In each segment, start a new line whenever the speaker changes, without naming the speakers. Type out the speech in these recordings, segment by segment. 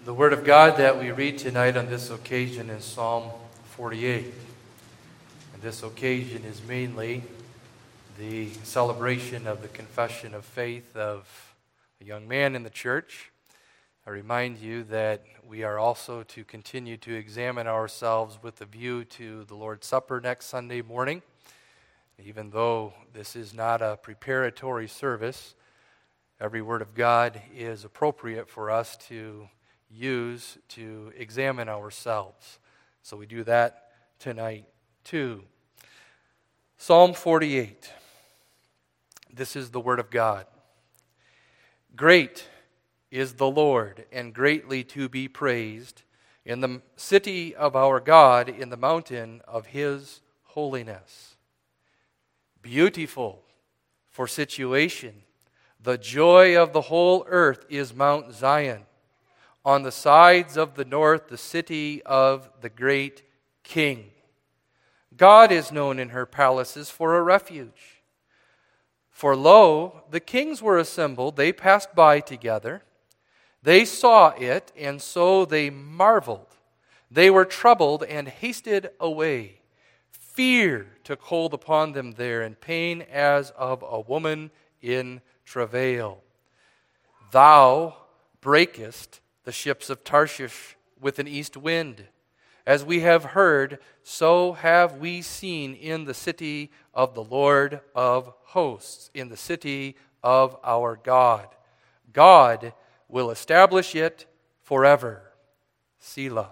The Word of God that we read tonight on this occasion is Psalm 48. And this occasion is mainly the celebration of the confession of faith of a young man in the church. I remind you that we are also to continue to examine ourselves with a view to the Lord's Supper next Sunday morning. Even though this is not a preparatory service, every word of God is appropriate for us to use to examine ourselves. So we do that tonight too. Psalm 48. This is the word of God. Great is the Lord, and greatly to be praised in the city of our God, in the mountain of his holiness. Beautiful for situation, the joy of the whole earth is Mount Zion. On the sides of the north, the city of the great King. God is known in her palaces for a refuge. For lo, the kings were assembled, they passed by together. They saw it, and so they marveled. They were troubled and hasted away. Fear took hold upon them there, and pain as of a woman in travail. Thou breakest the ships of Tarshish with an east wind. As we have heard, so have we seen in the city of the Lord of hosts, in the city of our God. God will establish it forever. Selah.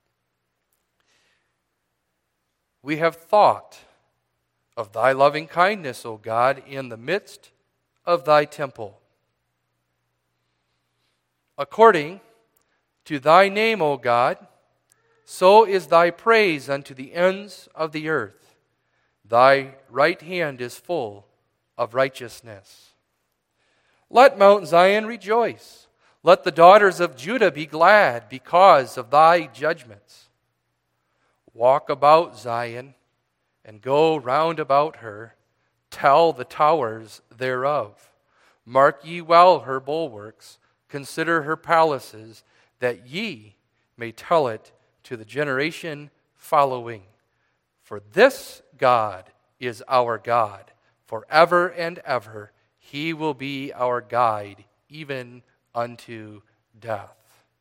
We have thought of thy loving kindness, O God, in the midst of thy temple. According to thy name, O God, so is thy praise unto the ends of the earth. Thy right hand is full of righteousness. Let Mount Zion rejoice. Let the daughters of Judah be glad because of thy judgments. Walk about Zion and go round about her. Tell the towers thereof. Mark ye well her bulwarks. Consider her palaces, that ye may tell it to the generation following. For this God is our God, forever and ever. He will be our guide, even unto death.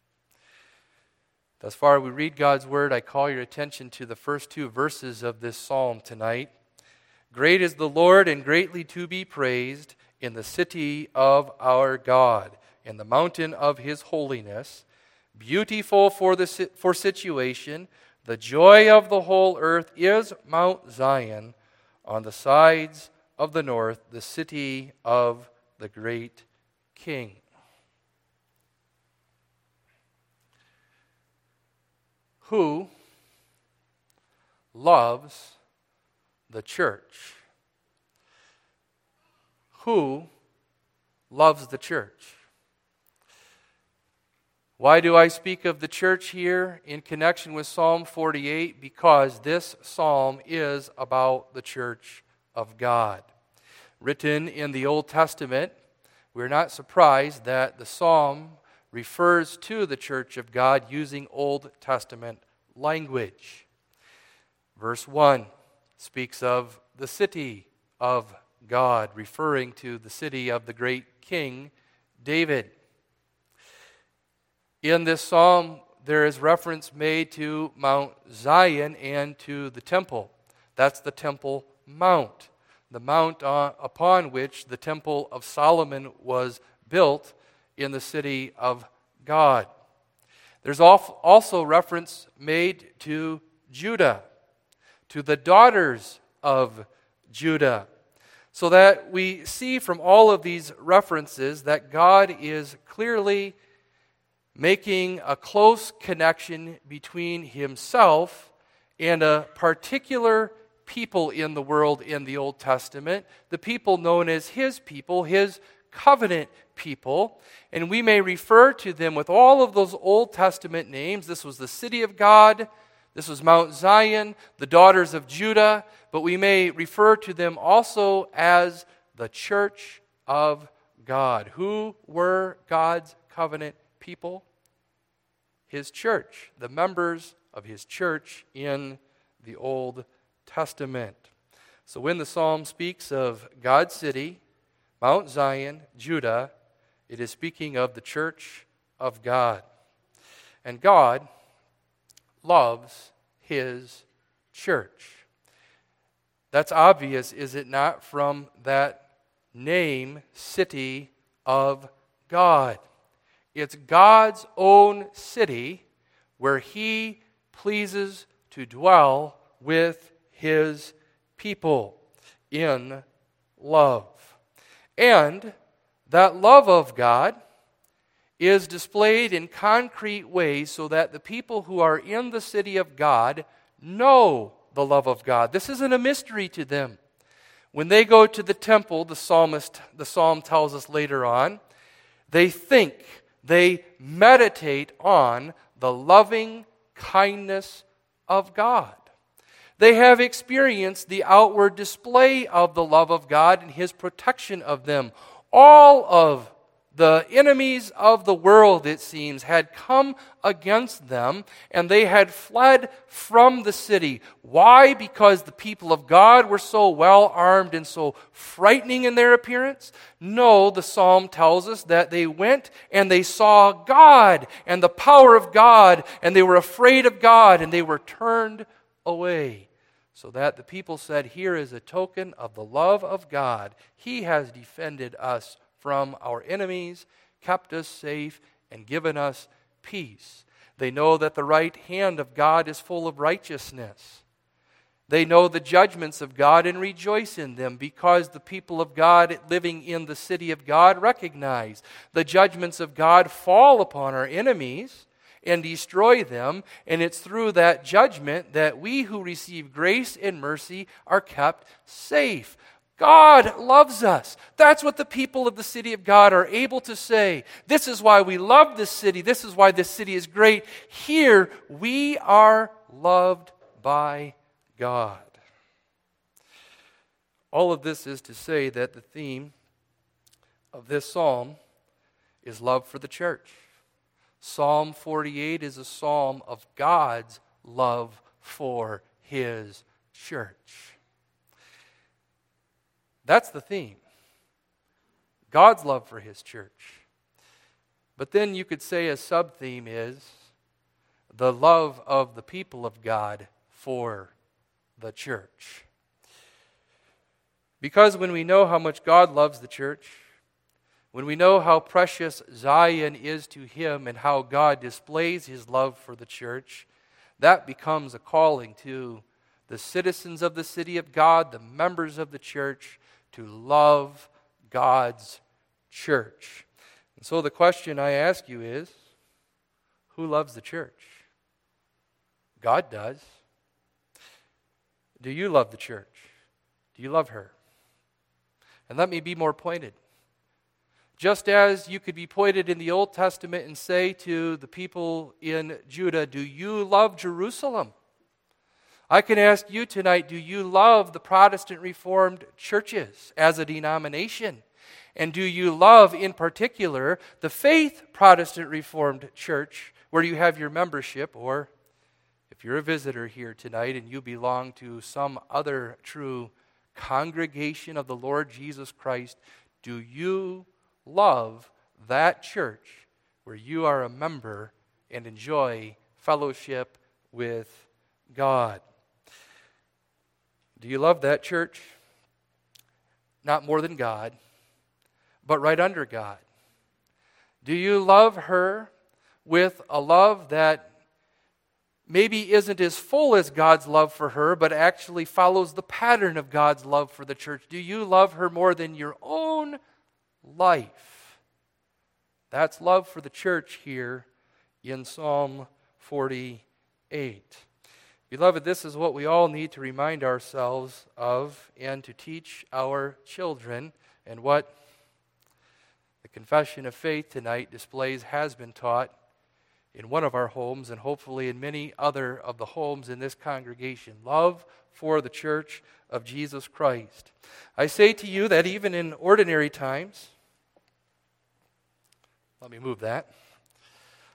Thus far we read God's word. I call your attention to the first two verses of this psalm tonight. Great is the Lord, and greatly to be praised in the city of our God, in the mountain of his holiness. Beautiful for situation, the joy of the whole earth is Mount Zion, on the sides of the north, the city of the great King. Who loves the church? Who loves the church? Why do I speak of the church here in connection with Psalm 48? Because this psalm is about the church of God. Written in the Old Testament, we're not surprised that the psalm refers to the church of God using Old Testament language. Verse 1 speaks of the city of God, referring to the city of the great King David. In this psalm, there is reference made to Mount Zion and to the temple. That's the Temple Mount, the mount upon which the Temple of Solomon was built in the city of God. There's also reference made to Judah, to the daughters of Judah, so that we see from all of these references that God is clearly making a close connection between himself and a particular people in the world in the Old Testament, the people known as his people, his covenant people. And we may refer to them with all of those Old Testament names. This was the city of God, this was Mount Zion, the daughters of Judah, but we may refer to them also as the church of God. Who were God's covenant people? his church, the members of his church in the Old Testament. So when the psalm speaks of God's city, Mount Zion, Judah, it is speaking of the church of God. And God loves his church. That's obvious, is it not, from that name, city of God. It's God's own city where he pleases to dwell with his people in love. And that love of God is displayed in concrete ways so that the people who are in the city of God know the love of God. This isn't a mystery to them. When they go to the temple, the psalm tells us later on, they think, they meditate on the loving kindness of God. They have experienced the outward display of the love of God and his protection of them. All of the enemies of the world, it seems, had come against them, and they had fled from the city. Why? Because the people of God were so well armed and so frightening in their appearance? No, the psalm tells us that they went and they saw God and the power of God, and they were afraid of God, and they were turned away. So that the people said, here is a token of the love of God. He has defended us from our enemies, kept us safe, and given us peace. They know that the right hand of God is full of righteousness. They know the judgments of God and rejoice in them, because the people of God living in the city of God recognize the judgments of God fall upon our enemies and destroy them, and it's through that judgment that we who receive grace and mercy are kept safe. God loves us. That's what the people of the city of God are able to say. This is why we love this city. This is why this city is great. Here we are loved by God. All of this is to say that the theme of this psalm is love for the church. Psalm 48 is a psalm of God's love for his church. That's the theme. God's love for his church. But then you could say a sub-theme is the love of the people of God for the church. Because when we know how much God loves the church, when we know how precious Zion is to him and how God displays his love for the church, that becomes a calling to the citizens of the city of God, the members of the church, to love God's church. And so the question I ask you is, who loves the church? God does. Do you love the church? Do you love her? And let me be more pointed. Just as you could be pointed in the Old Testament and say to the people in Judah, do you love Jerusalem? I can ask you tonight, do you love the Protestant Reformed churches as a denomination? And do you love, in particular, the Faith Protestant Reformed Church, where you have your membership, or if you're a visitor here tonight and you belong to some other true congregation of the Lord Jesus Christ, do you love that church where you are a member and enjoy fellowship with God? Do you love that church? Not more than God, but right under God. Do you love her with a love that maybe isn't as full as God's love for her, but actually follows the pattern of God's love for the church? Do you love her more than your own life? That's love for the church here in Psalm 48. Beloved, this is what we all need to remind ourselves of and to teach our children, and what the confession of faith tonight displays has been taught in one of our homes and hopefully in many other of the homes in this congregation. Love for the church of Jesus Christ. I say to you that even in ordinary times, let me move that.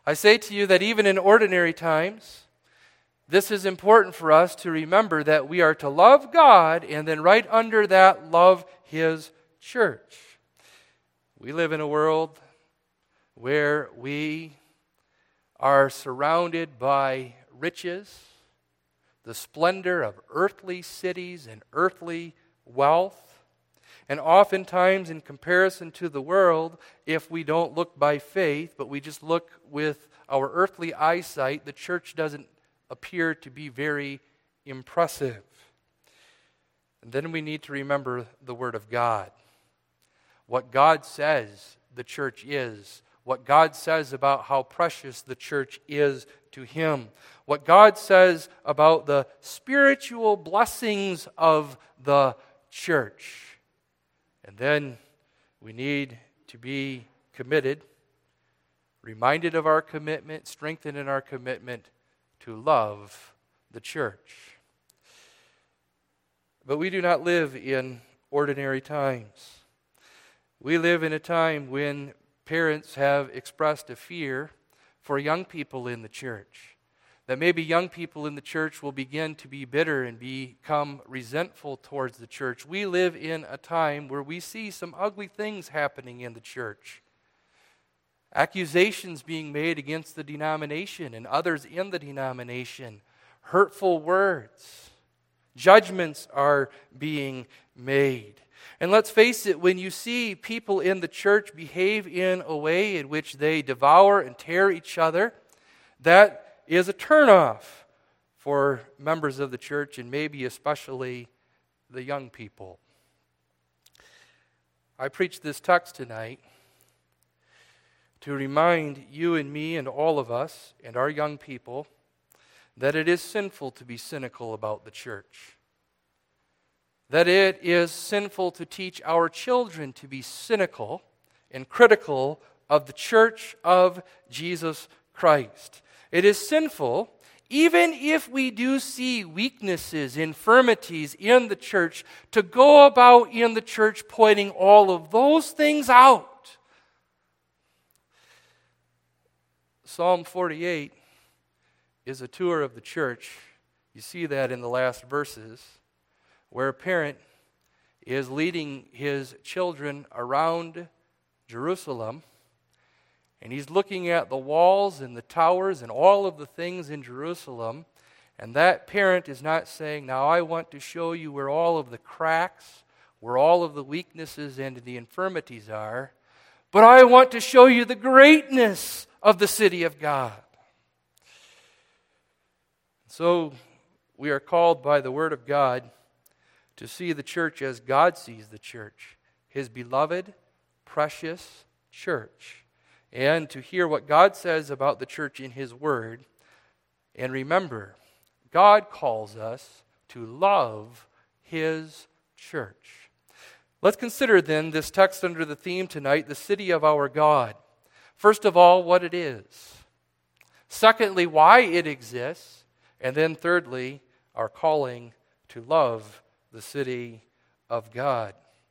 I say to you that even in ordinary times, this is important for us to remember that we are to love God and then right under that, love His church. We live in a world where we are surrounded by riches, the splendor of earthly cities and earthly wealth. And oftentimes, in comparison to the world, if we don't look by faith, but we just look with our earthly eyesight, the church doesn't appear to be very impressive. And then we need to remember the Word of God. What God says the church is. What God says about how precious the church is to Him. What God says about the spiritual blessings of the church. And then we need to be committed, reminded of our commitment, strengthened in our commitment to love the church. But we do not live in ordinary times. We live in a time when parents have expressed a fear for young people in the church. That maybe young people in the church will begin to be bitter and become resentful towards the church. We live in a time where we see some ugly things happening in the church. Accusations being made against the denomination and others in the denomination. Hurtful words. Judgments are being made. And let's face it, when you see people in the church behave in a way in which they devour and tear each other, that is a turnoff for members of the church and maybe especially the young people. I preach this text tonight to remind you and me and all of us and our young people that it is sinful to be cynical about the church. That it is sinful to teach our children to be cynical and critical of the church of Jesus Christ. It is sinful, even if we do see weaknesses, infirmities in the church, to go about in the church pointing all of those things out. Psalm 48 is a tour of the church. You see that in the last verses, where a parent is leading his children around Jerusalem, and he's looking at the walls and the towers and all of the things in Jerusalem, and that parent is not saying, now I want to show you where all of the cracks, where all of the weaknesses and the infirmities are, but I want to show you the greatness of the city of God. So we are called by the Word of God to see the church as God sees the church, His beloved, precious church, and to hear what God says about the church in His Word. And remember, God calls us to love His church. Let's consider then this text under the theme tonight, the city of our God. First of all, what it is. Secondly, why it exists. And then thirdly, our calling to love the city of God.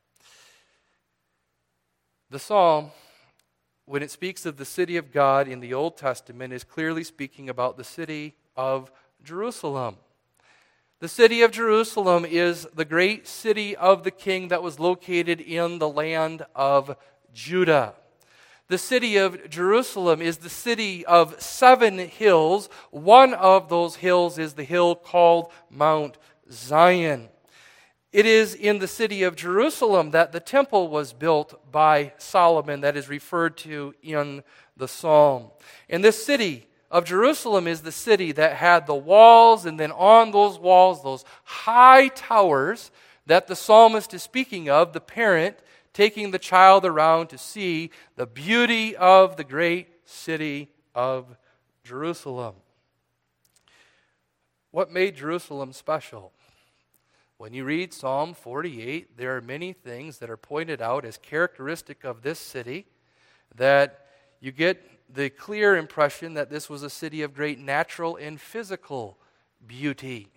The psalm, when it speaks of the city of God in the Old Testament, is clearly speaking about the city of Jerusalem. The city of Jerusalem is the great city of the king that was located in the land of Judah. The city of Jerusalem is the city of 7 hills. One of those hills is the hill called Mount Zion. It is in the city of Jerusalem that the temple was built by Solomon that is referred to in the psalm. And this city of Jerusalem is the city that had the walls, and then on those walls, those high towers that the psalmist is speaking of, the parent taking the child around to see the beauty of the great city of Jerusalem. What made Jerusalem special? When you read Psalm 48, there are many things that are pointed out as characteristic of this city, that you get the clear impression that this was a city of great natural and physical beauty.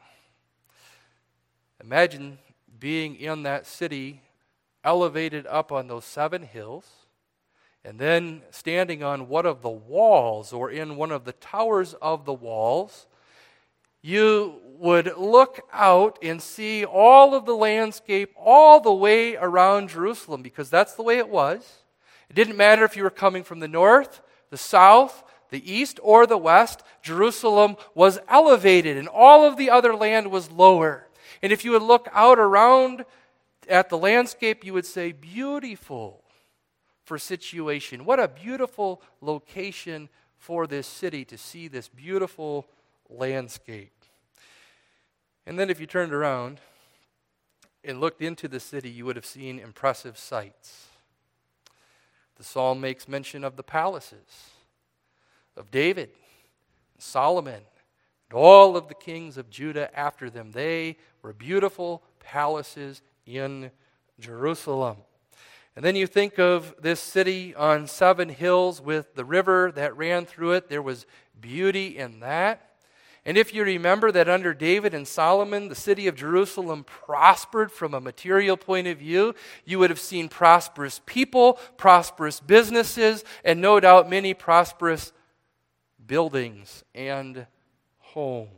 Imagine being in that city, elevated up on those 7 hills, And then standing on one of the walls or in one of the towers of the walls, you would look out and see all of the landscape all the way around Jerusalem, because that's the way it was. It didn't matter if you were coming from the north, the south, the east, or the west. Jerusalem was elevated and all of the other land was lower. And if you would look out around at the landscape, you would say, beautiful for situation. What a beautiful location for this city to see this beautiful landscape. And then if you turned around and looked into the city, you would have seen impressive sights. The psalm makes mention of the palaces of David, Solomon, and all of the kings of Judah after them. They were beautiful palaces in Jerusalem. And then you think of this city on 7 hills with the river that ran through it. There was beauty in that. And if you remember that under David and Solomon, the city of Jerusalem prospered from a material point of view, you would have seen prosperous people, prosperous businesses, and no doubt many prosperous buildings and homes.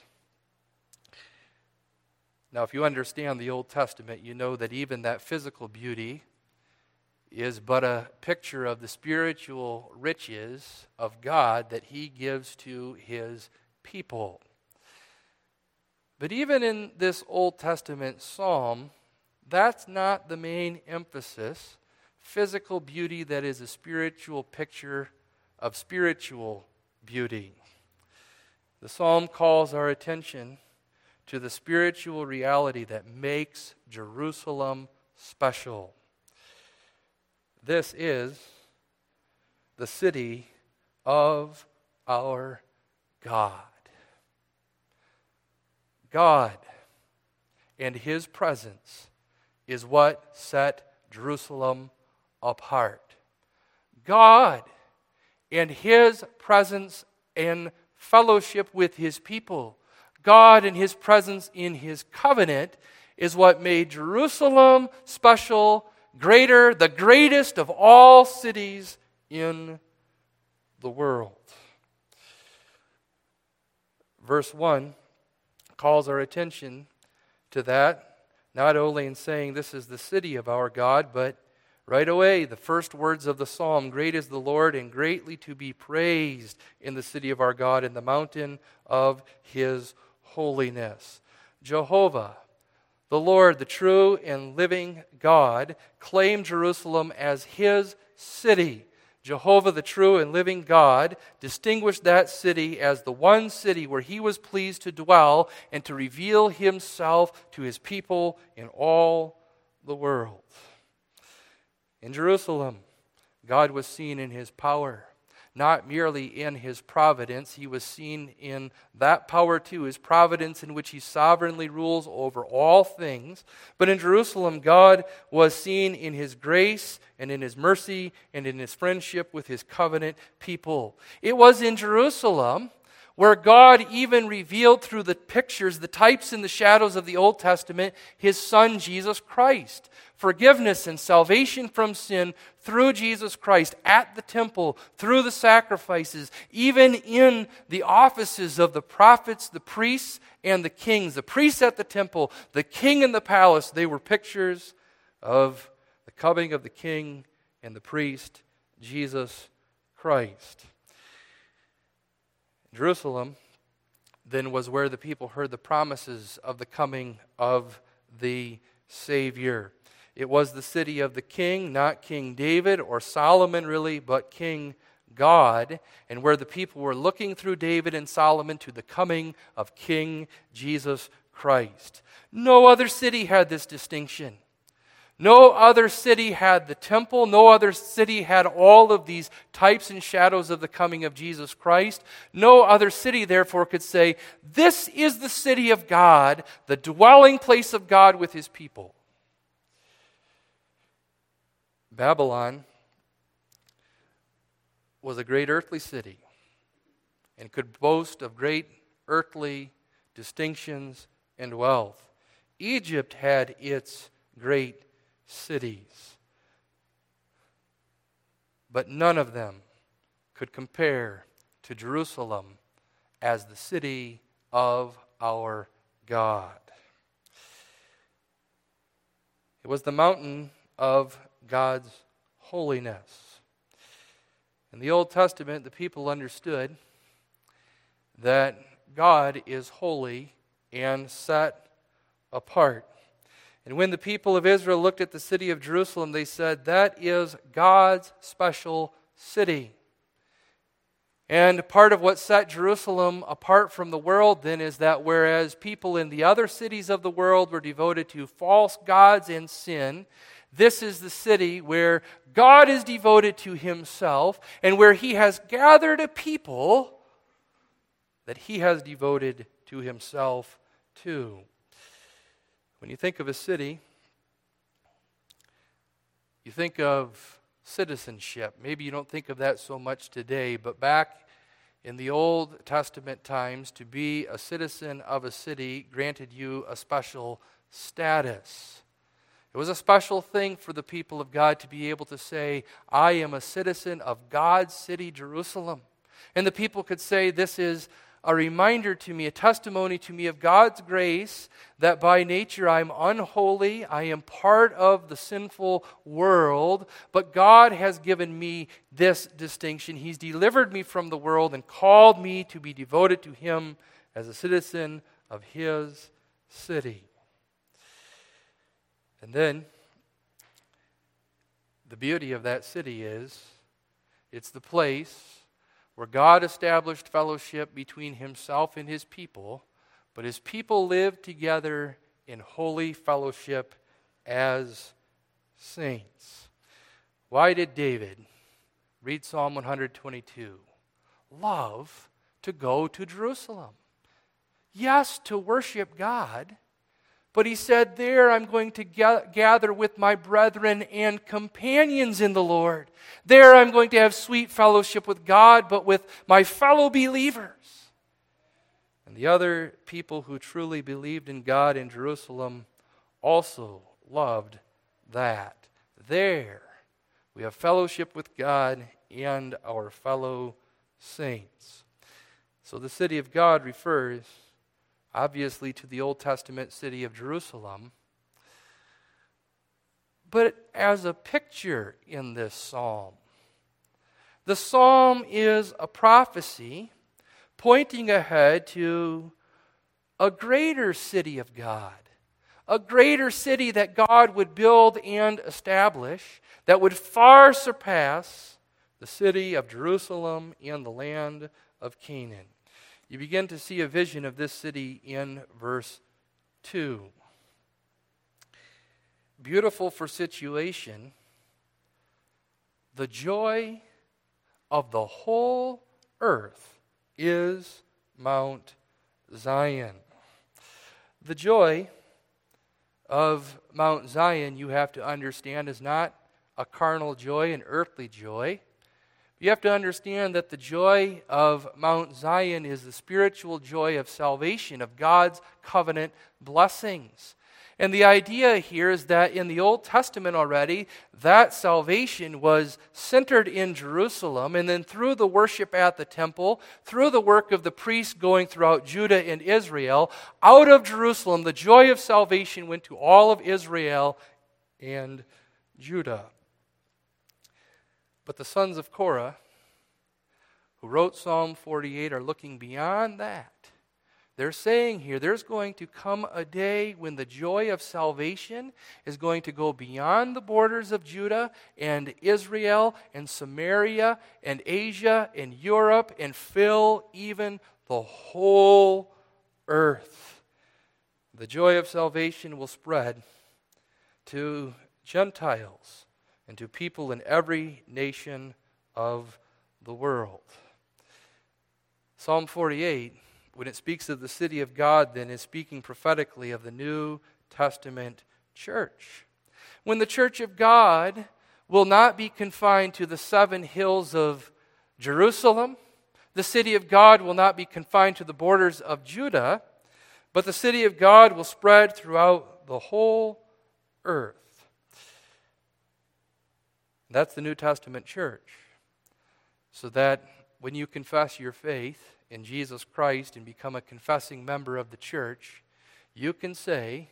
Now, if you understand the Old Testament, you know that even that physical beauty is but a picture of the spiritual riches of God that He gives to His people. But even in this Old Testament psalm, that's not the main emphasis. Physical beauty that is a spiritual picture of spiritual beauty. The psalm calls our attention to the spiritual reality that makes Jerusalem special. This is the city of our God. God and His presence is what set Jerusalem apart. God and His presence and fellowship with His people, God and His presence in His covenant is what made Jerusalem special, greater, the greatest of all cities in the world. Verse 1 calls our attention to that, not only in saying this is the city of our God, but right away, the first words of the psalm, great is the Lord and greatly to be praised in the city of our God, in the mountain of His holiness. Jehovah, the Lord, the true and living God, claimed Jerusalem as His city. Jehovah, the true and living God, distinguished that city as the one city where He was pleased to dwell and to reveal Himself to His people in all the world. In Jerusalem, God was seen in His power, not merely in His providence. He was seen in that power too, His providence in which He sovereignly rules over all things. But in Jerusalem, God was seen in His grace and in His mercy and in His friendship with His covenant people. It was in Jerusalem where God even revealed through the pictures, the types and the shadows of the Old Testament, His Son, Jesus Christ. Forgiveness and salvation from sin through Jesus Christ at the temple, through the sacrifices, even in the offices of the prophets, the priests, and the kings. The priests at the temple, the king in the palace, they were pictures of the coming of the king and the priest, Jesus Christ. Jerusalem then was where the people heard the promises of the coming of the Savior. It was the city of the king, not King David or Solomon really, but King God, and where the people were looking through David and Solomon to the coming of King Jesus Christ. No other city had this distinction. No other city had the temple. No other city had all of these types and shadows of the coming of Jesus Christ. No other city, therefore, could say, this is the city of God, the dwelling place of God with His people. Babylon was a great earthly city and could boast of great earthly distinctions and wealth. Egypt had its great cities. but none of them could compare to Jerusalem as the city of our God. It was the mountain of God's holiness. In the Old Testament, the people understood that God is holy and set apart. And when the people of Israel looked at the city of Jerusalem, they said, that is God's special city. And part of what set Jerusalem apart from the world then is that whereas people in the other cities of the world were devoted to false gods and sin, this is the city where God is devoted to himself and where he has gathered a people that he has devoted to himself too. When you think of a city, you think of citizenship. Maybe you don't think of that so much today, but back in the Old Testament times, to be a citizen of a city granted you a special status. It was a special thing for the people of God to be able to say, I am a citizen of God's city, Jerusalem. And the people could say, this is a reminder to me, a testimony to me of God's grace, that by nature I'm unholy, I am part of the sinful world, but God has given me this distinction. He's delivered me from the world and called me to be devoted to him as a citizen of his city. And then, the beauty of that city is, it's the place where God established fellowship between himself and his people, but his people lived together in holy fellowship as saints. Why did David, read Psalm 122, love to go to Jerusalem? Yes, to worship God, but he said, there I'm going to gather with my brethren and companions in the Lord. There I'm going to have sweet fellowship with God, but with my fellow believers. And the other people who truly believed in God in Jerusalem also loved that. There we have fellowship with God and our fellow saints. So the city of God refers obviously to the Old Testament city of Jerusalem, but as a picture in this psalm. The psalm is a prophecy pointing ahead to a greater city of God, a greater city that God would build and establish that would far surpass the city of Jerusalem and the land of Canaan. You begin to see a vision of this city in verse 2. Beautiful for situation, the joy of the whole earth is Mount Zion. The joy of Mount Zion, you have to understand, is not a carnal joy, an earthly joy. You have to understand that the joy of Mount Zion is the spiritual joy of salvation, of God's covenant blessings. And the idea here is that in the Old Testament already, that salvation was centered in Jerusalem, and then through the worship at the temple, through the work of the priests going throughout Judah and Israel, out of Jerusalem, the joy of salvation went to all of Israel and Judah. But the sons of Korah, who wrote Psalm 48, are looking beyond that. They're saying here, there's going to come a day when the joy of salvation is going to go beyond the borders of Judah and Israel and Samaria and Asia and Europe and fill even the whole earth. The joy of salvation will spread to Gentiles and to people in every nation of the world. Psalm 48, when it speaks of the city of God, then is speaking prophetically of the New Testament church. When the church of God will not be confined to the 7 hills of Jerusalem, the city of God will not be confined to the borders of Judah, but the city of God will spread throughout the whole earth. That's the New Testament church. So that when you confess your faith in Jesus Christ and become a confessing member of the church, you can say,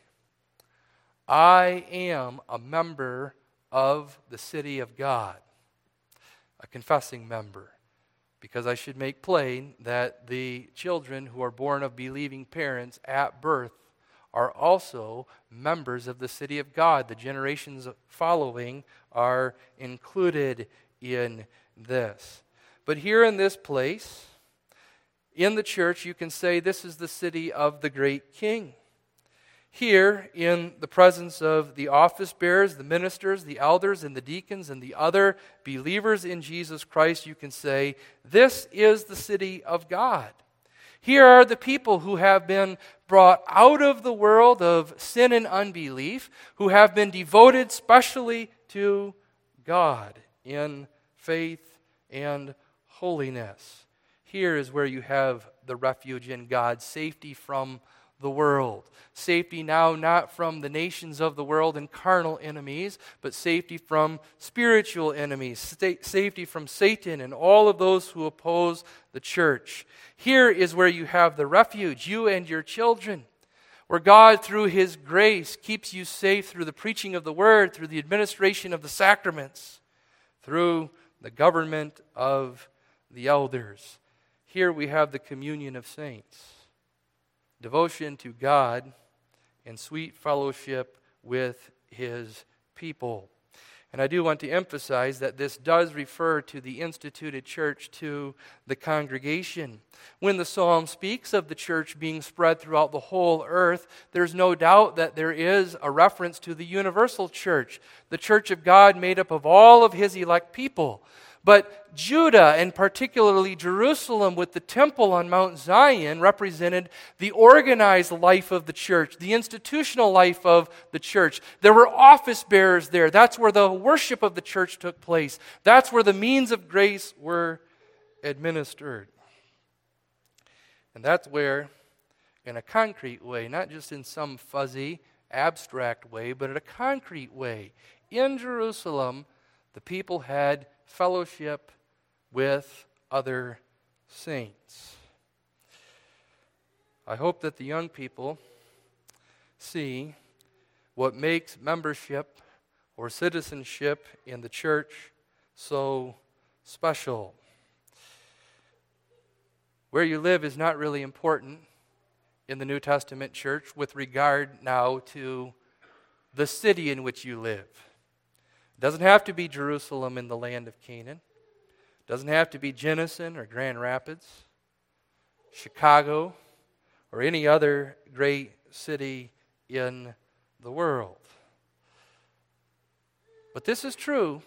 I am a member of the city of God, a confessing member. Because I should make plain that the children who are born of believing parents at birth are also members of the city of God. The generations following are included in this. But here in this place, in the church, you can say this is the city of the great King. Here, in the presence of the office bearers, the ministers, the elders, and the deacons, and the other believers in Jesus Christ, you can say, this is the city of God. Here are the people who have been brought out of the world of sin and unbelief, who have been devoted specially to God in faith and holiness. Here is where you have the refuge in God, safety from the world. Safety now not from the nations of the world and carnal enemies, but safety from spiritual enemies, safety from Satan and all of those who oppose the church. Here is where you have the refuge, you and your children, where God, through His grace, keeps you safe through the preaching of the Word, through the administration of the sacraments, through the government of the elders. Here we have the communion of saints, devotion to God, and sweet fellowship with His people. And I do want to emphasize that this does refer to the instituted church, to the congregation. When the psalm speaks of the church being spread throughout the whole earth, there's no doubt that there is a reference to the universal church, the church of God made up of all of His elect people. But Judah, and particularly Jerusalem with the temple on Mount Zion, represented the organized life of the church, the institutional life of the church. There were office bearers there. That's where the worship of the church took place. That's where the means of grace were administered. And that's where, in a concrete way, not just in some fuzzy, abstract way, but in a concrete way, in Jerusalem, the people had fellowship with other saints. I hope that the young people see what makes membership or citizenship in the church so special. Where you live is not really important in the New Testament church with regard now to the city in which you live. It doesn't have to be Jerusalem in the land of Canaan. It doesn't have to be Jenison or Grand Rapids, Chicago, or any other great city in the world. But this is true.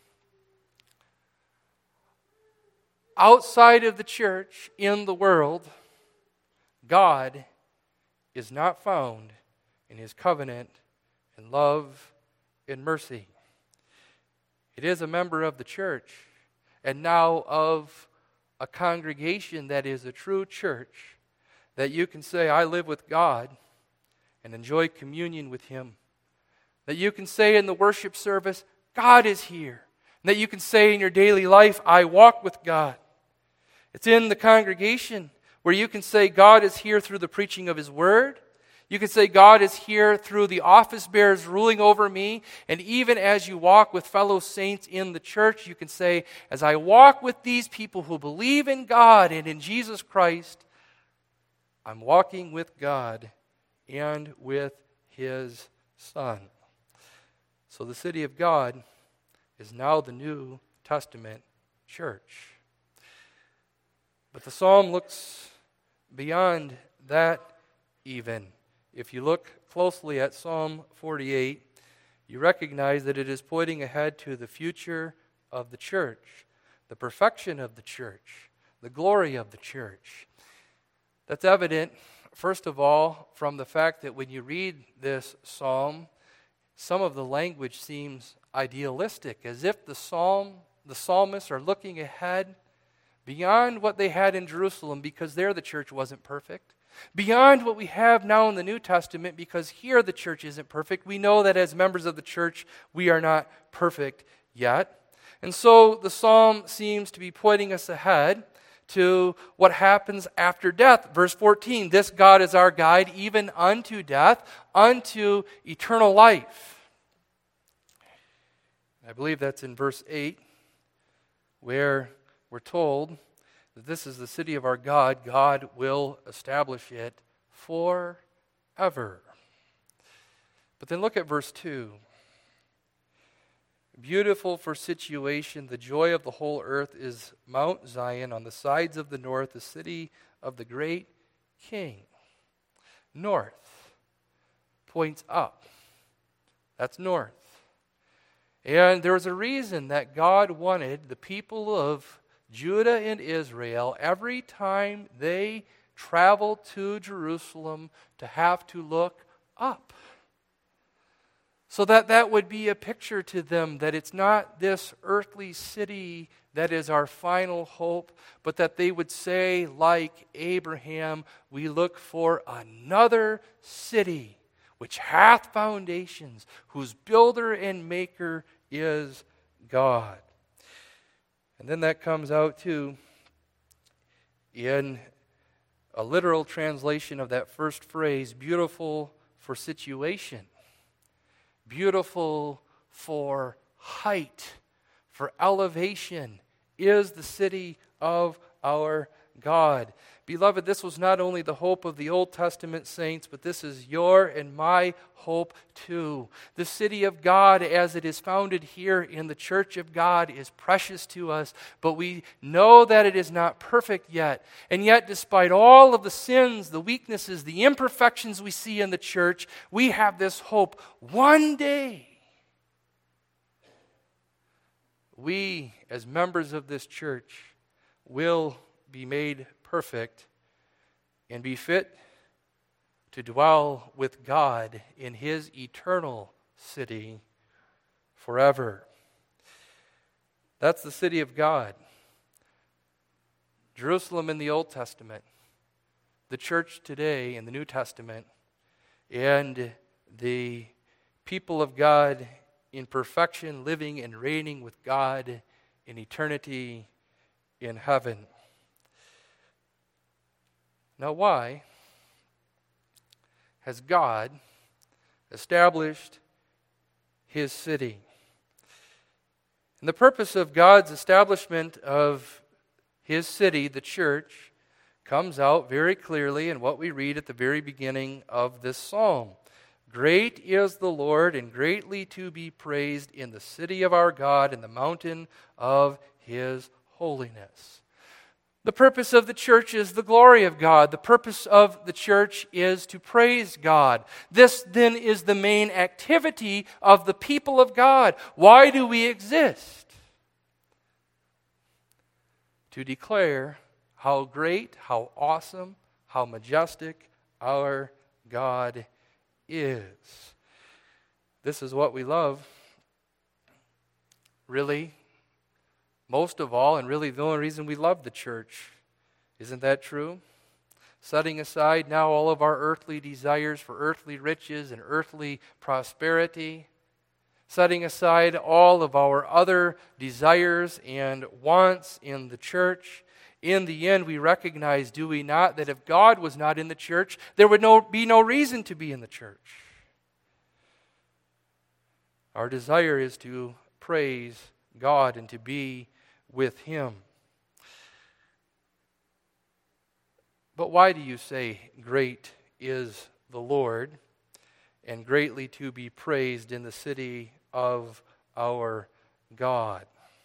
Outside of the church, in the world, God is not found in His covenant and love and mercy. It is a member of the church, and now of a congregation that is a true church, that you can say, I live with God and enjoy communion with Him. That you can say in the worship service, God is here. And that you can say in your daily life, I walk with God. It's in the congregation where you can say God is here through the preaching of His Word. You can say God is here through the office bearers ruling over me. And even as you walk with fellow saints in the church, you can say, as I walk with these people who believe in God and in Jesus Christ, I'm walking with God and with His Son. So the city of God is now the New Testament church. But the psalm looks beyond that even. If you look closely at Psalm 48, you recognize that it is pointing ahead to the future of the church, the perfection of the church, the glory of the church. That's evident, first of all, from the fact that when you read this psalm, some of the language seems idealistic, as if the psalmists are looking ahead beyond what they had in Jerusalem, because there the church wasn't perfect. Beyond what we have now in the New Testament, because here the church isn't perfect. We know that as members of the church, we are not perfect yet. And so the psalm seems to be pointing us ahead to what happens after death. Verse 14, this God is our guide even unto death, unto eternal life. I believe that's in verse 8, where we're told that this is the city of our God. God will establish it forever. But then look at verse 2. Beautiful for situation, the joy of the whole earth is Mount Zion on the sides of the north, the city of the great King. North points up. That's north. And there was a reason that God wanted the people of Judah and Israel, every time they traveled to Jerusalem, to have to look up. So that would be a picture to them that it's not this earthly city that is our final hope, but that they would say, like Abraham, we look for another city which hath foundations, whose builder and maker is God. And then that comes out too in a literal translation of that first phrase, beautiful for situation. Beautiful for height, for elevation, is the city of our God. Beloved, this was not only the hope of the Old Testament saints, but this is your and my hope too. The city of God, as it is founded here in the church of God, is precious to us, but we know that it is not perfect yet. And yet, despite all of the sins, the weaknesses, the imperfections we see in the church, we have this hope. One day, we, as members of this church, will be made perfect and be fit to dwell with God in His eternal city forever. That's the city of God. Jerusalem in the Old Testament, the church today in the New Testament, and the people of God in perfection, living and reigning with God in eternity in heaven. Now, why has God established His city? And the purpose of God's establishment of His city, the church, comes out very clearly in what we read at the very beginning of this psalm. Great is the Lord, and greatly to be praised in the city of our God, in the mountain of His holiness. The purpose of the church is the glory of God. The purpose of the church is to praise God. This then is the main activity of the people of God. Why do we exist? To declare how great, how awesome, how majestic our God is. This is what we love, really, most of all, and really the only reason we love the church. Isn't that true? Setting aside now all of our earthly desires for earthly riches and earthly prosperity, setting aside all of our other desires and wants in the church, in the end we recognize, do we not, that if God was not in the church, there would be no reason to be in the church. Our desire is to praise God and to be with Him. But why do you say, great is the Lord, and greatly to be praised in the city of our God?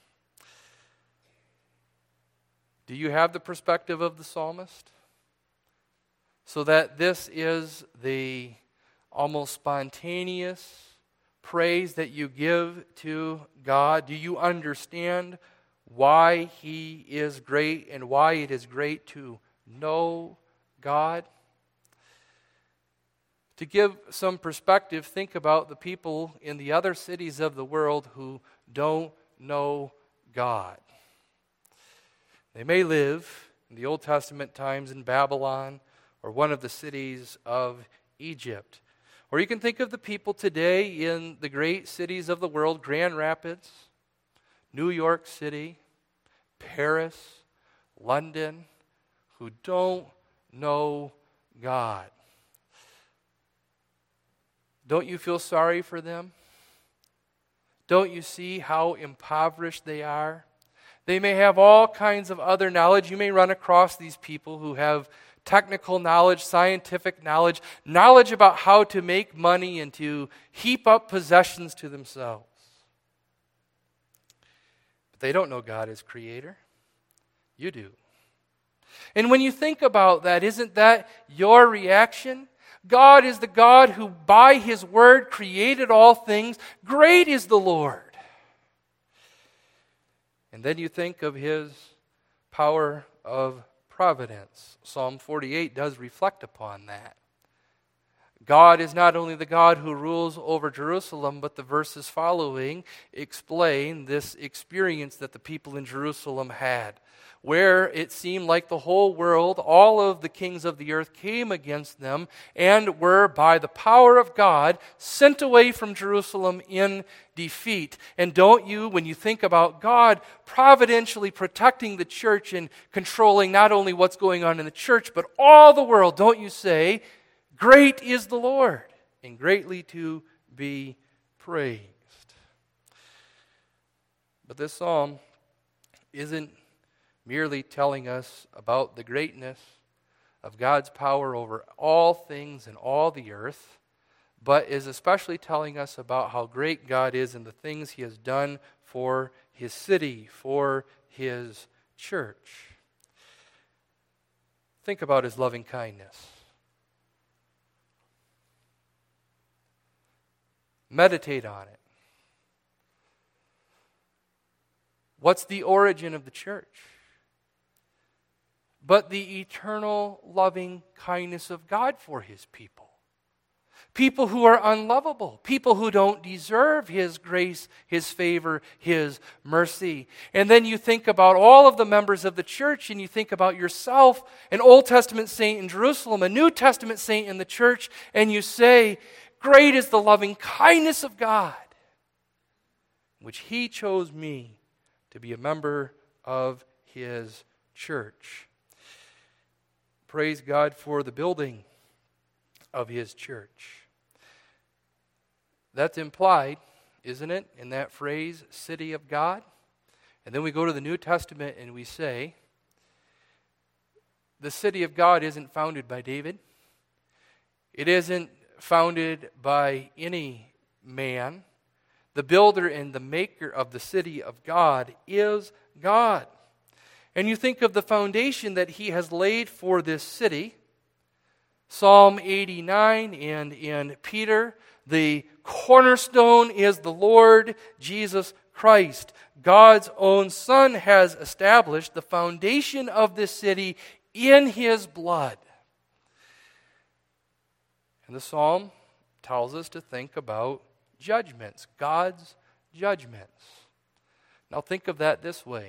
Do you have the perspective of the psalmist? So that this is the almost spontaneous praise that you give to God? Do you understand why He is great and why it is great to know God? To give some perspective, think about the people in the other cities of the world who don't know God. They may live in the Old Testament times in Babylon or one of the cities of Egypt. Or you can think of the people today in the great cities of the world, Grand Rapids, New York City, Paris, London, who don't know God. Don't you feel sorry for them? Don't you see how impoverished they are? They may have all kinds of other knowledge. You may run across these people who have technical knowledge, scientific knowledge, knowledge about how to make money and to heap up possessions to themselves. But they don't know God as creator. You do. And when you think about that, isn't that your reaction? God is the God who by His word created all things. Great is the Lord. And then you think of His power of providence. Psalm 48 does reflect upon that. God is not only the God who rules over Jerusalem, but the verses following explain this experience that the people in Jerusalem had, where it seemed like the whole world, all of the kings of the earth came against them and were, by the power of God, sent away from Jerusalem in defeat. And don't you, when you think about God providentially protecting the church and controlling not only what's going on in the church, but all the world, don't you say, great is the Lord, and greatly to be praised. But this psalm isn't merely telling us about the greatness of God's power over all things and all the earth, but is especially telling us about how great God is and the things He has done for His city, for His church. Think about His loving kindness. Meditate on it. What's the origin of the church? But the eternal loving kindness of God for His people. People who are unlovable. People who don't deserve His grace, His favor, His mercy. And then you think about all of the members of the church, and you think about yourself, an Old Testament saint in Jerusalem, a New Testament saint in the church, and you say, great is the loving kindness of God, which He chose me to be a member of His church. Praise God for the building of His church. That's implied, isn't it, in that phrase, city of God? And then we go to the New Testament and we say, the city of God isn't founded by David. It isn't founded by any man. The builder and the maker of the city of God is God. And you think of the foundation that He has laid for this city. Psalm 89 and in Peter, the cornerstone is the Lord Jesus Christ. God's own Son has established the foundation of this city in His blood. And the psalm tells us to think about judgments, God's judgments. Now think of that this way.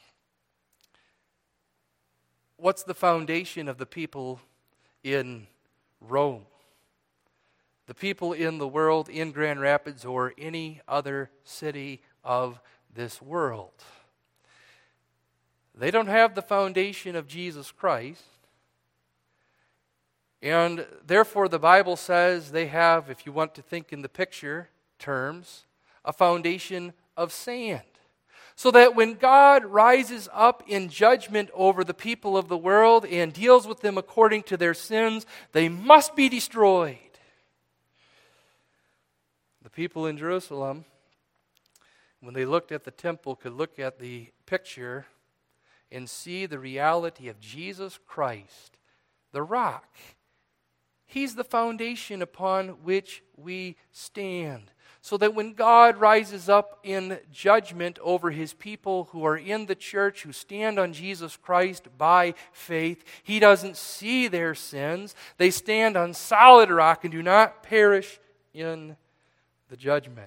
What's the foundation of the people in Rome? The people in the world, in Grand Rapids, or any other city of this world? They don't have the foundation of Jesus Christ. And therefore the Bible says they have, if you want to think in the picture terms, a foundation of sand. So that when God rises up in judgment over the people of the world and deals with them according to their sins, they must be destroyed. The people in Jerusalem, when they looked at the temple, could look at the picture and see the reality of Jesus Christ, the rock. He's the foundation upon which we stand. So that when God rises up in judgment over His people who are in the church, who stand on Jesus Christ by faith, He doesn't see their sins. They stand on solid rock and do not perish in the judgment.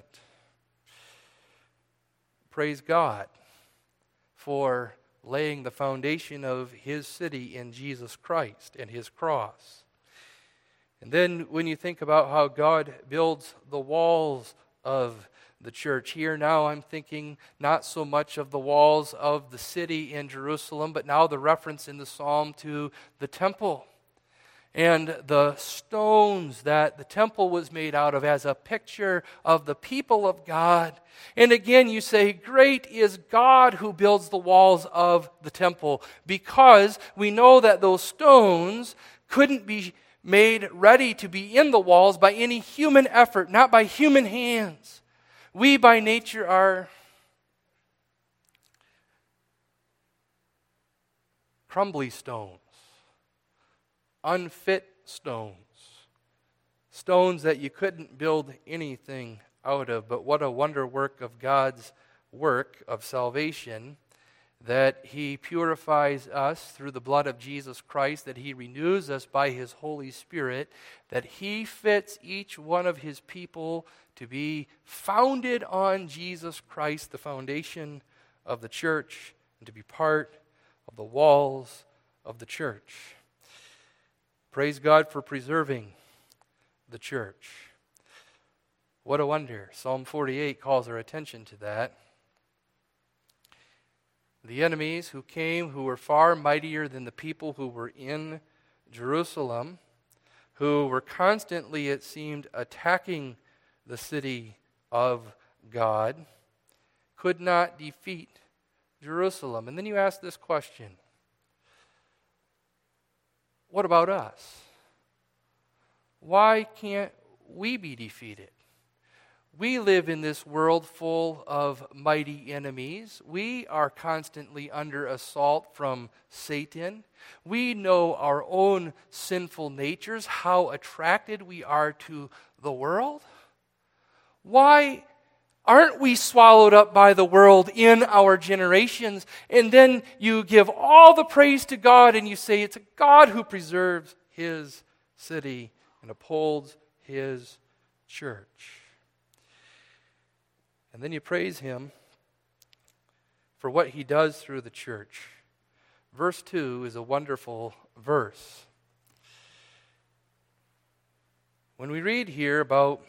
Praise God for laying the foundation of His city in Jesus Christ and His cross. And then when you think about how God builds the walls of the church. Here now I'm thinking not so much of the walls of the city in Jerusalem, but now the reference in the psalm to the temple and the stones that the temple was made out of as a picture of the people of God. And again, you say, great is God who builds the walls of the temple, because we know that those stones couldn't be made ready to be in the walls by any human effort, not by human hands. We by nature are crumbly stones, unfit stones, stones that you couldn't build anything out of. But what a wonder work of God's work of salvation, that He purifies us through the blood of Jesus Christ, that He renews us by His Holy Spirit, that He fits each one of His people to be founded on Jesus Christ, the foundation of the church, and to be part of the walls of the church. Praise God for preserving the church. What a wonder. Psalm 48 calls our attention to that. The enemies who came, who were far mightier than the people who were in Jerusalem, who were constantly, it seemed, attacking the city of God, could not defeat Jerusalem. And then you ask this question: what about us? Why can't we be defeated? We live in this world full of mighty enemies. We are constantly under assault from Satan. We know our own sinful natures, how attracted we are to the world. Why aren't we swallowed up by the world in our generations? And then you give all the praise to God and you say it's a God who preserves His city and upholds His church. And then you praise Him for what He does through the church. Verse 2 is a wonderful verse. When we read here about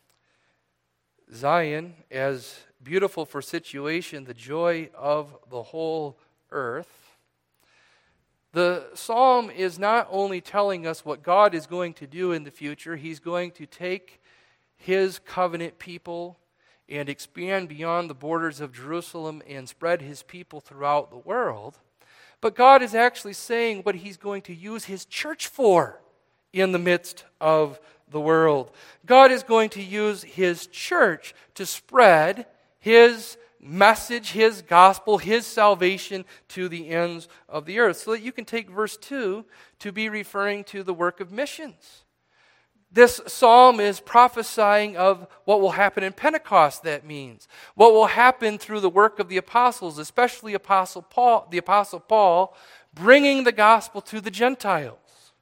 Zion as beautiful for situation, the joy of the whole earth, the psalm is not only telling us what God is going to do in the future. He's going to take His covenant people and expand beyond the borders of Jerusalem and spread His people throughout the world. But God is actually saying what He's going to use His church for in the midst of the world. God is going to use His church to spread His message, His gospel, His salvation to the ends of the earth. So that you can take verse 2 to be referring to the work of missions. This psalm is prophesying of what will happen in Pentecost, that means. What will happen through the work of the apostles, especially the Apostle Paul, bringing the gospel to the Gentiles.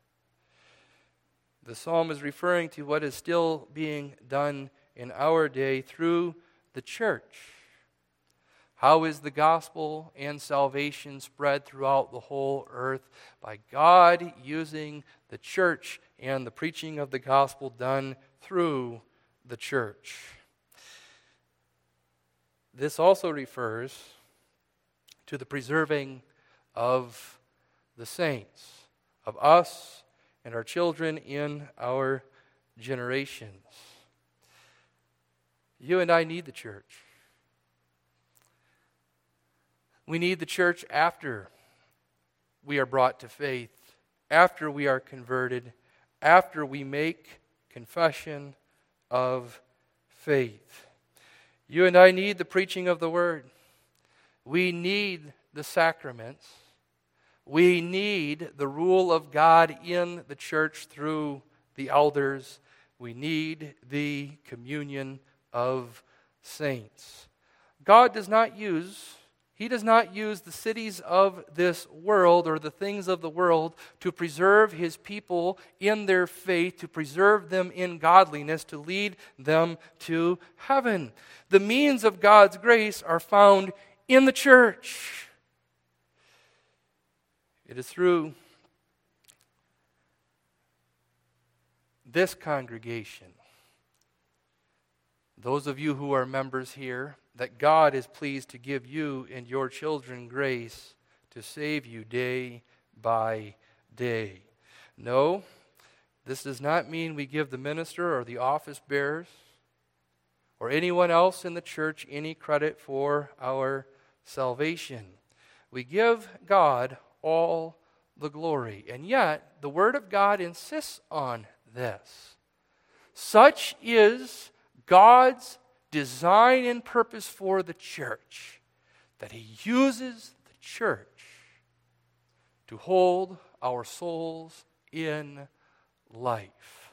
The psalm is referring to what is still being done in our day through the church. How is the gospel and salvation spread throughout the whole earth? By God using the church and the preaching of the gospel done through the church. This also refers to the preserving of the saints, of us and our children in our generations. You and I need the church. We need the church after we are brought to faith, after we are converted, after we make confession of faith. You and I need the preaching of the Word. We need the sacraments. We need the rule of God in the church through the elders. We need the communion of saints. God does not use the cities of this world or the things of the world to preserve His people in their faith, to preserve them in godliness, to lead them to heaven. The means of God's grace are found in the church. It is through this congregation those of you who are members here, that God is pleased to give you and your children grace to save you day by day. No, this does not mean we give the minister or the office bearers or anyone else in the church any credit for our salvation. We give God all the glory. And yet, the Word of God insists on this. Such is God's design and purpose for the church, that He uses the church to hold our souls in life.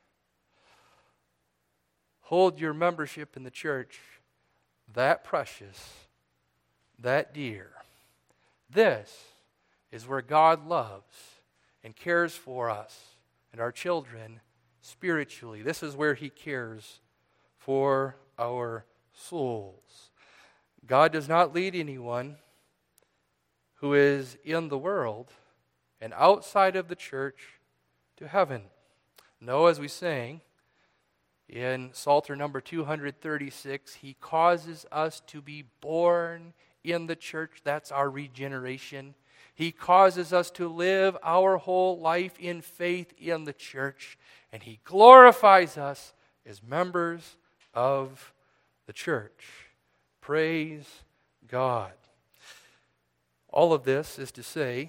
Hold your membership in the church that precious, that dear. This is where God loves and cares for us and our children spiritually. This is where He cares for our souls. God does not lead anyone who is in the world and outside of the church to heaven. No, as we sang in Psalter number 236, He causes us to be born in the church. That's our regeneration. He causes us to live our whole life in faith in the church, and He glorifies us as members of the church. Praise God. All of this is to say,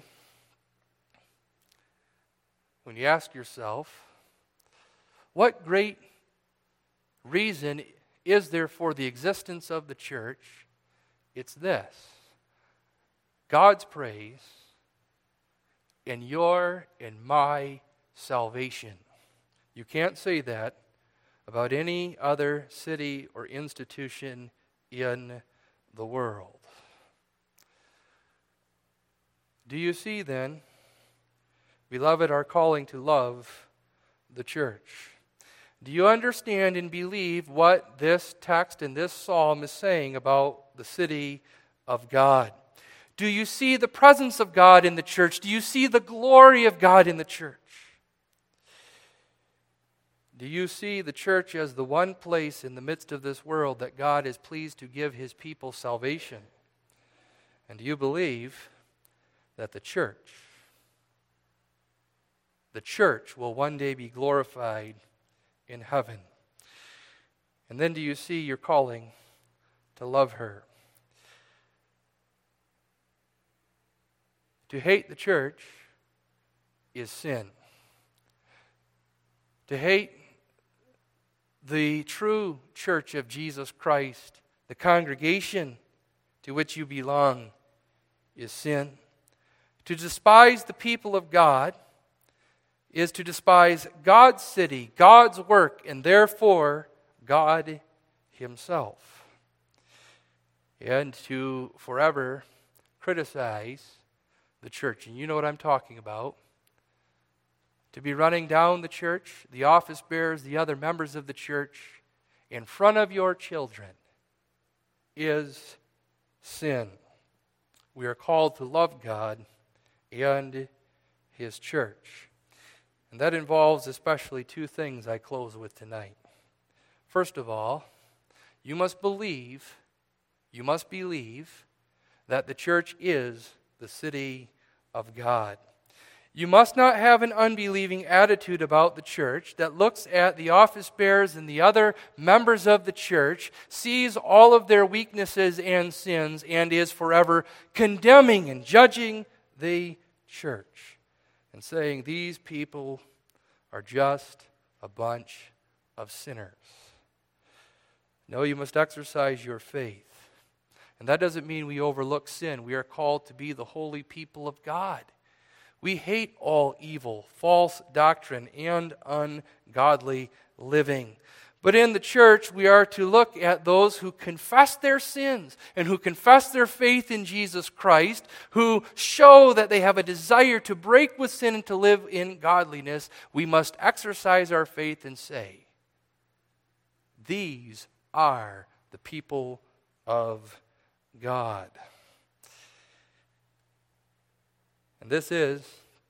when you ask yourself, what great reason is there for the existence of the church? It's this: God's praise in your and my salvation. You can't say that about any other city or institution in the world. Do you see then, beloved, our calling to love the church? Do you understand and believe what this text and this psalm is saying about the city of God? Do you see the presence of God in the church? Do you see the glory of God in the church? Do you see the church as the one place in the midst of this world that God is pleased to give His people salvation? And do you believe that the church will one day be glorified in heaven? And then do you see your calling to love her? To hate the church is sin. To hate the true church of Jesus Christ, the congregation to which you belong, is sin. To despise the people of God is to despise God's city, God's work, and therefore God Himself. And to forever criticize the church. And you know what I'm talking about. To be running down the church, the office bearers, the other members of the church, in front of your children is sin. We are called to love God and His church. And that involves especially two things I close with tonight. First of all, you must believe that the church is the city of God. You must not have an unbelieving attitude about the church that looks at the office bearers and the other members of the church, sees all of their weaknesses and sins, and is forever condemning and judging the church and saying these people are just a bunch of sinners. No, you must exercise your faith. And that doesn't mean we overlook sin. We are called to be the holy people of God. We hate all evil, false doctrine, and ungodly living. But in the church, we are to look at those who confess their sins and who confess their faith in Jesus Christ, who show that they have a desire to break with sin and to live in godliness. We must exercise our faith and say, these are the people of God. And this is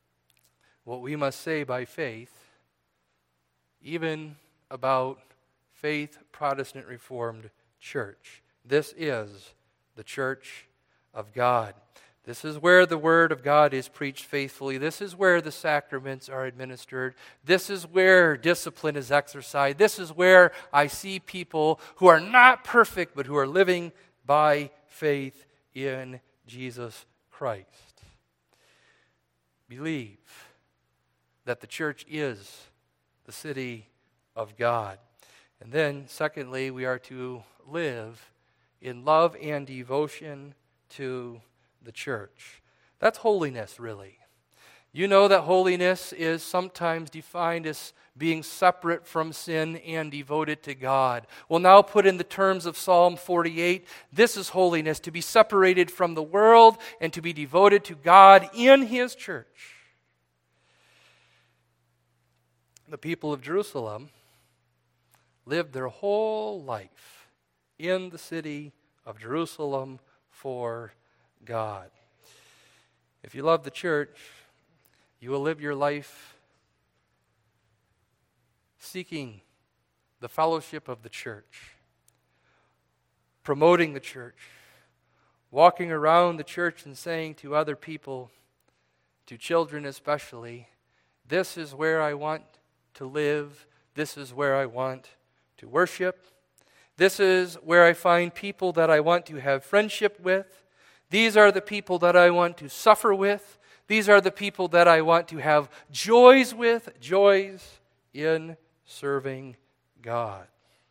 what we must say by faith, even about Faith Protestant Reformed Church. This is the church of God. This is where the Word of God is preached faithfully. This is where the sacraments are administered. This is where discipline is exercised. This is where I see people who are not perfect, but who are living by faith in Jesus Christ. Believe that the church is the city of God. And then, secondly, we are to live in love and devotion to the church. That's holiness, really. You know that holiness is sometimes defined as being separate from sin and devoted to God. Well, now put in the terms of Psalm 48, this is holiness, to be separated from the world and to be devoted to God in His church. The people of Jerusalem lived their whole life in the city of Jerusalem for God. If you love the church, you will live your life seeking the fellowship of the church, promoting the church, walking around the church and saying to other people, to children especially, this is where I want to live, this is where I want to worship, this is where I find people that I want to have friendship with. These are the people that I want to suffer with. These are the people that I want to have joys with, joys in serving God.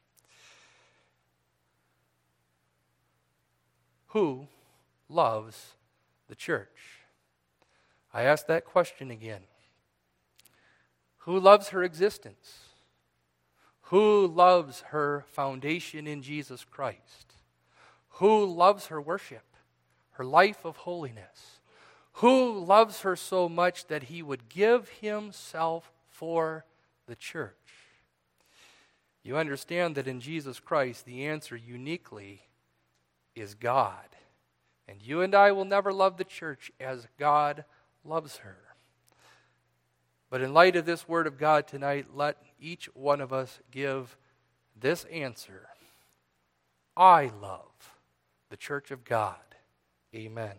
Who loves the church? I ask that question again. Who loves her existence? Who loves her foundation in Jesus Christ? Who loves her worship, her life of holiness? Who loves her so much that he would give himself for the church? You understand that in Jesus Christ, the answer uniquely is God. And you and I will never love the church as God loves her. But in light of this word of God tonight, let each one of us give this answer. I love the church of God. Amen.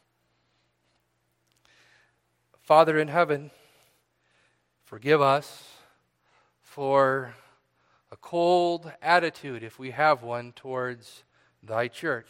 Father in heaven, forgive us for a cold attitude, if we have one, towards thy church.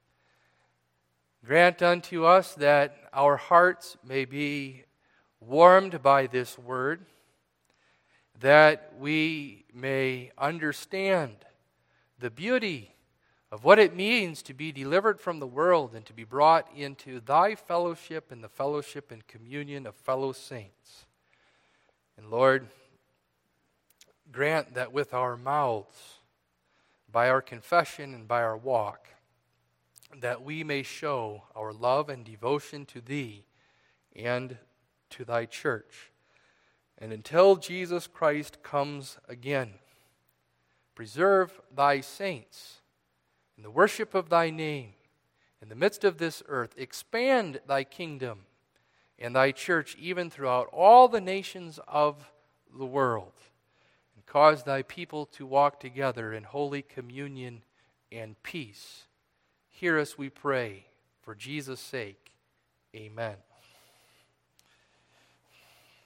Grant unto us that our hearts may be warmed by this word, that we may understand the beauty of what it means to be delivered from the world and to be brought into thy fellowship and the fellowship and communion of fellow saints. And Lord, grant that with our mouths, by our confession and by our walk, that we may show our love and devotion to thee and to thy church. And until Jesus Christ comes again, preserve thy saints in the worship of thy name in the midst of this earth. Expand thy kingdom and thy church even throughout all the nations of the world. And cause thy people to walk together in holy communion and peace. Hear us, we pray, for Jesus' sake. Amen.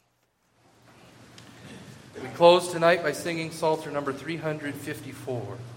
We close tonight by singing Psalter number 354.